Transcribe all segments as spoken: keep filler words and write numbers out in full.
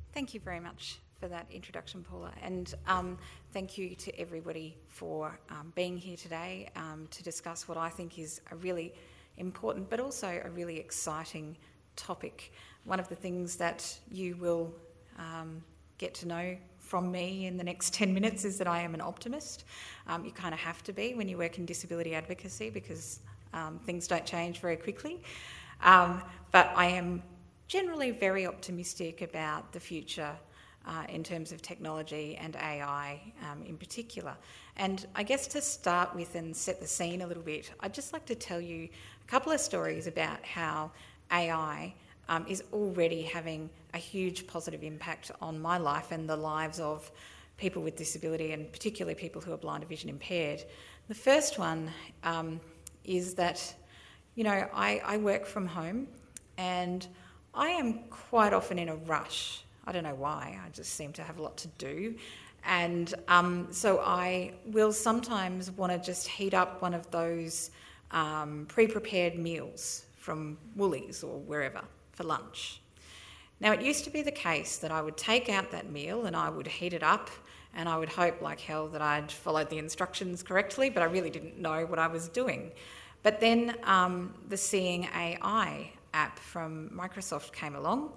Thank you very much for that introduction, Paula, and um, thank you to everybody for um, being here today um, to discuss what I think is a really important but also a really exciting topic. One of the things that you will um, get to know from me in the next ten minutes is that I am an optimist. Um, you kind of have to be when you work in disability advocacy because um, things don't change very quickly. Um, but I am generally very optimistic about the future uh, in terms of technology and A I um, in particular. And I guess to start with and set the scene a little bit, I'd just like to tell you a couple of stories about how A I um, is already having a huge positive impact on my life and the lives of people with disability, and particularly people who are blind or vision impaired. The first one um, is that, you know, I, I work from home and I am quite often in a rush. I don't know why, I just seem to have a lot to do. And um, so I will sometimes want to just heat up one of those um, pre-prepared meals from Woolies or wherever for lunch. Now, it used to be the case that I would take out that meal and I would heat it up and I would hope like hell that I'd followed the instructions correctly, but I really didn't know what I was doing. But then um, the Seeing A I app from Microsoft came along,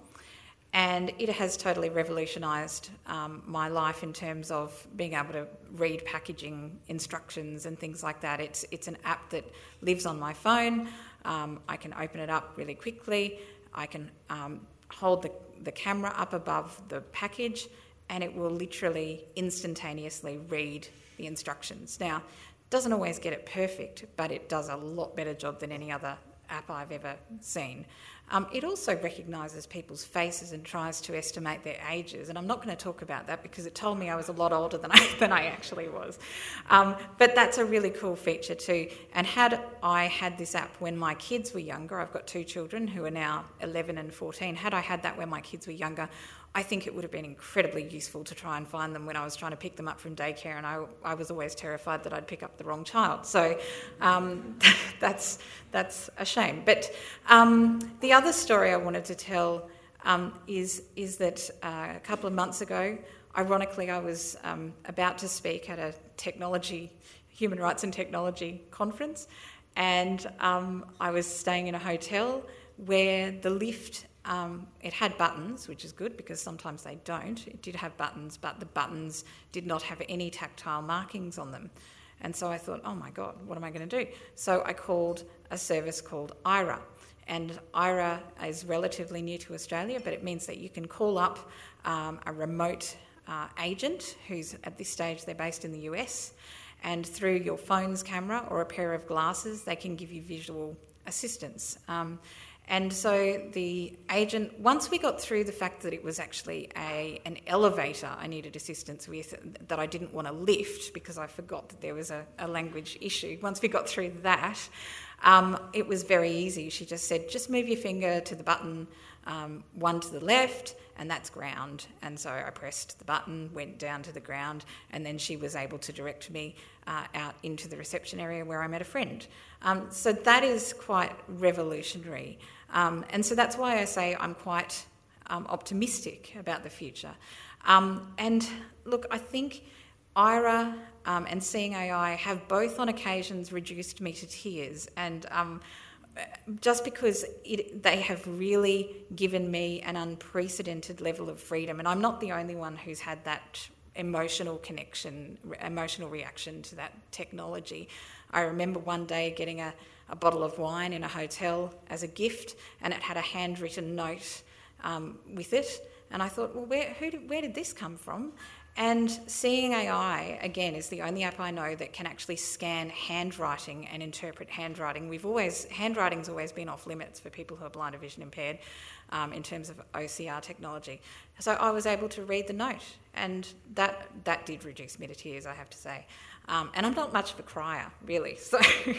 and it has totally revolutionised um, my life in terms of being able to read packaging instructions and things like that. It's it's an app that lives on my phone. Um, I can open it up really quickly. I can um, hold the, the camera up above the package and it will literally instantaneously read the instructions. Now, it doesn't always get it perfect, but it does a lot better job than any other app I've ever seen. Um, it also recognises people's faces and tries to estimate their ages, and I'm not going to talk about that because it told me I was a lot older than I, than I actually was. Um, but that's a really cool feature too. And had I had this app when my kids were younger, I've got two children who are now eleven and fourteen, had I had that when my kids were younger, I think it would have been incredibly useful to try and find them when I was trying to pick them up from daycare, and I, I was always terrified that I'd pick up the wrong child. So um, that's that's a shame. But um, the other story I wanted to tell um, is, is that uh, a couple of months ago, ironically, I was um, about to speak at a technology, human rights and technology conference, and um, I was staying in a hotel where the lift Um, it had buttons, which is good because sometimes they don't. It did have buttons, but the buttons did not have any tactile markings on them. And so I thought, oh my God, what am I going to do? So I called a service called Aira. And Aira is relatively new to Australia, but it means that you can call up um, a remote uh, agent who's, at this stage, they're based in the U S, and through your phone's camera or a pair of glasses, they can give you visual assistance. Um, And so the agent, once we got through the fact that it was actually a an elevator I needed assistance with, that I didn't want to lift because I forgot that there was a, a language issue, once we got through that, um, it was very easy. She just said, just move your finger to the button, um, one to the left, and that's ground. And so I pressed the button, went down to the ground, and then she was able to direct me uh, out into the reception area where I met a friend. Um, so that is quite revolutionary. Um, and so that's why I say I'm quite um, optimistic about the future. Um, and look, I think Aira um, and Seeing A I have both on occasions reduced me to tears. And um, just because it, they have really given me an unprecedented level of freedom. And I'm not the only one who's had that emotional connection, emotional reaction to that technology. I remember one day getting a, a bottle of wine in a hotel as a gift, and it had a handwritten note um, with it. And I thought, well, where, who did, where did this come from? And Seeing A I, again, is the only app I know that can actually scan handwriting and interpret handwriting. We've always, handwriting's always been off limits for people who are blind or vision impaired um, in terms of O C R technology. So I was able to read the note, and that that did reduce me to tears, I have to say. Um, and I'm not much of a crier, really. So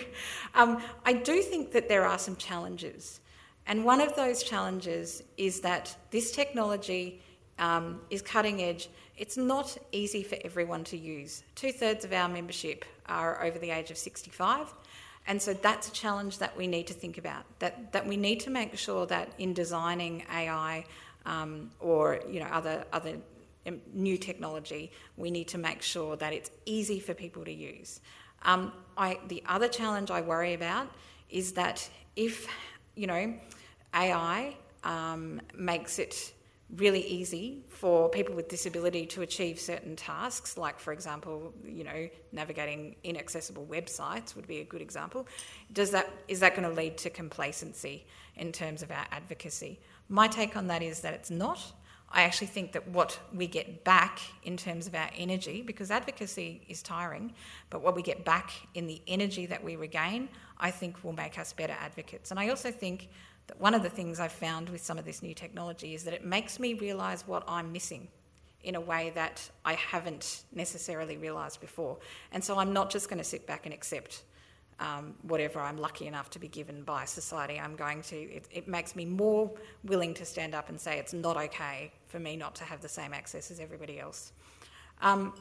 um, I do think that there are some challenges. And one of those challenges is that this technology um, is cutting edge. It's not easy for everyone to use. Two-thirds of our membership are over the age of sixty-five. And so that's a challenge that we need to think about, that, that we need to make sure that in designing A I um, or you know other other um, new technology, we need to make sure that it's easy for people to use. Um, I, the other challenge I worry about is that if you know A I um, makes it really easy for people with disability to achieve certain tasks, like, for example, you know, navigating inaccessible websites would be a good example. Does that, is that going to lead to complacency in terms of our advocacy? My take on that is that it's not. I actually think that what we get back in terms of our energy, because advocacy is tiring, but what we get back in the energy that we regain, I think will make us better advocates. And I also think that one of the things I've found with some of this new technology is that it makes me realise what I'm missing in a way that I haven't necessarily realised before. And so I'm not just going to sit back and accept um, whatever I'm lucky enough to be given by society. I'm going to, it, it makes me more willing to stand up and say it's not okay for me not to have the same access as everybody else. Um,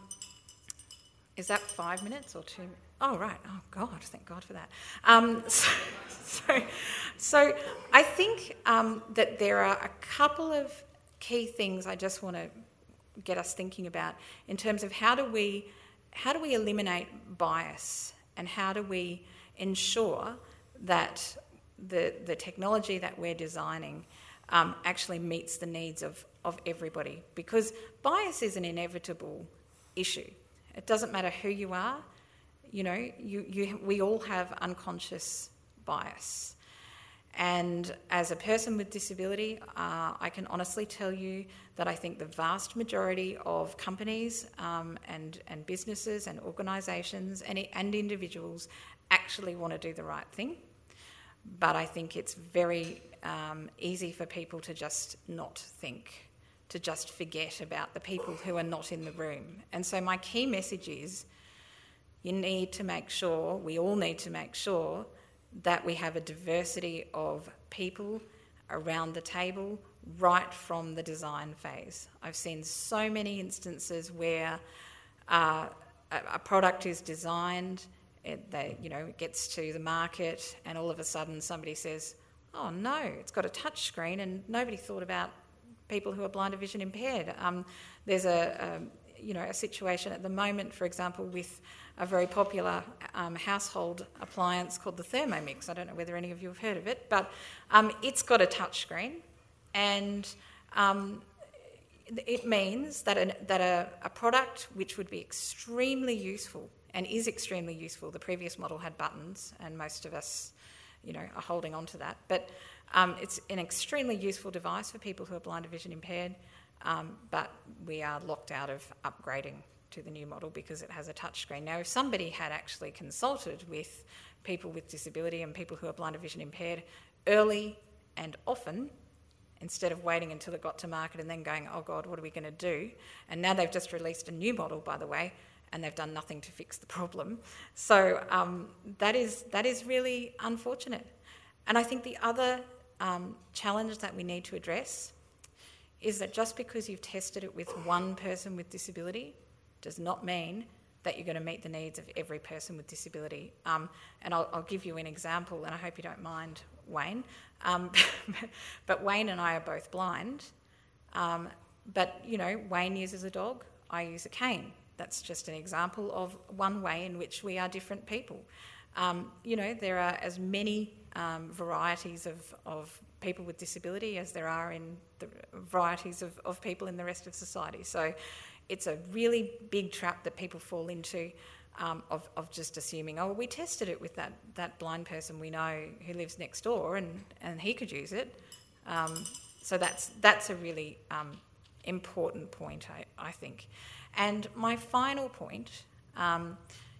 is that five minutes or two? Oh, right. Oh, God, thank God for that. Um, so, so, so I think um, that there are a couple of key things I just want to get us thinking about in terms of how do we, how do we eliminate bias, and how do we ensure that the, the technology that we're designing um, actually meets the needs of, of everybody? Because bias is an inevitable issue. It doesn't matter who you are. You know, you, you, we all have unconscious bias. And as a person with disability, uh, I can honestly tell you that I think the vast majority of companies um, and, and businesses and organisations and, and individuals actually want to do the right thing. But I think it's very um, easy for people to just not think, to just forget about the people who are not in the room. And so my key message is, you need to make sure, we all need to make sure that we have a diversity of people around the table right from the design phase. I've seen so many instances where uh, a, a product is designed, it, they, you know, it gets to the market, and all of a sudden somebody says, oh no, it's got a touch screen, and nobody thought about people who are blind or vision impaired. Um, there's a, a, you know, a situation at the moment, for example, with a very popular um, household appliance called the Thermomix. I don't know whether any of you have heard of it, but um, it's got a touch screen, and um, it means that, a, that a, a product which would be extremely useful and is extremely useful, the previous model had buttons, and most of us, you know, are holding on to that, but um, it's an extremely useful device for people who are blind or vision impaired, um, but we are locked out of upgrading to the new model because it has a touchscreen. Now, if somebody had actually consulted with people with disability and people who are blind or vision impaired early and often, instead of waiting until it got to market and then going, oh God, what are we going to do? And now they've just released a new model, by the way, and they've done nothing to fix the problem. So um, that is that is really unfortunate. And I think the other um, challenge that we need to address is that just because you've tested it with one person with disability does not mean that you're going to meet the needs of every person with disability. Um, and I'll, I'll give you an example, and I hope you don't mind, Wayne. Um, but Wayne and I are both blind. Um, but, you know, Wayne uses a dog, I use a cane. That's just an example of one way in which we are different people. Um, you know, there are as many um, varieties of, of people with disability as there are in the varieties of, of people in the rest of society. So it's a really big trap that people fall into um, of, of just assuming, oh, we tested it with that, that blind person we know who lives next door and, and he could use it. Um, so that's, that's a really um, important point, I, I think. And my final point um,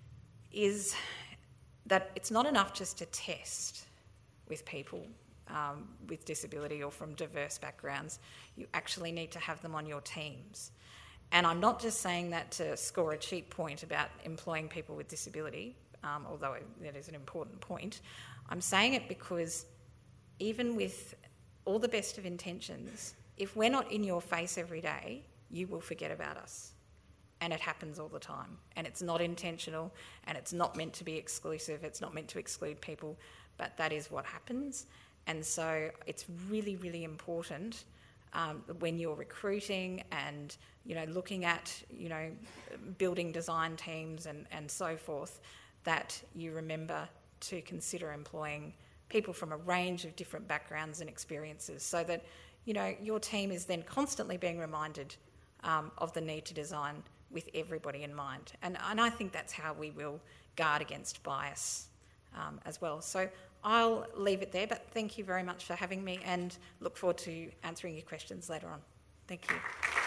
is that it's not enough just to test with people um, with disability or from diverse backgrounds. You actually need to have them on your teams. And I'm not just saying that to score a cheap point about employing people with disability, um, although that is an important point. I'm saying it because even with all the best of intentions, if we're not in your face every day, you will forget about us. And it happens all the time. And it's not intentional, and it's not meant to be exclusive, it's not meant to exclude people, but that is what happens. And so it's really, really important um, when you're recruiting and, you know, looking at, you know, building design teams and, and so forth, that you remember to consider employing people from a range of different backgrounds and experiences, so that, you know, your team is then constantly being reminded um, of the need to design with everybody in mind. And, and I think that's how we will guard against bias um, as well. So I'll leave it there, but thank you very much for having me and look forward to answering your questions later on. Thank you.